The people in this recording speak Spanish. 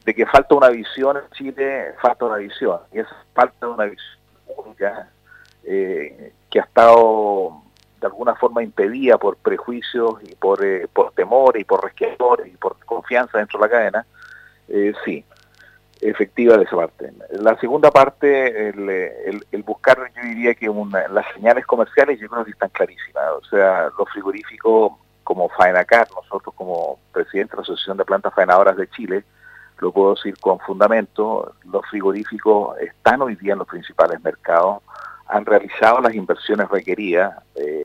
de que falta una visión en Chile, falta una visión, y esa falta de una visión única que ha estado de alguna forma impedida por prejuicios y por temor y por resquemor y por confianza dentro de la cadena, sí, efectiva de esa parte. La segunda parte, el buscar, yo diría que las señales comerciales yo creo que están clarísimas. O sea, los frigoríficos como Faenacar, nosotros como presidente de la Asociación de Plantas Faenadoras de Chile, lo puedo decir con fundamento, los frigoríficos están hoy día en los principales mercados, han realizado las inversiones requeridas,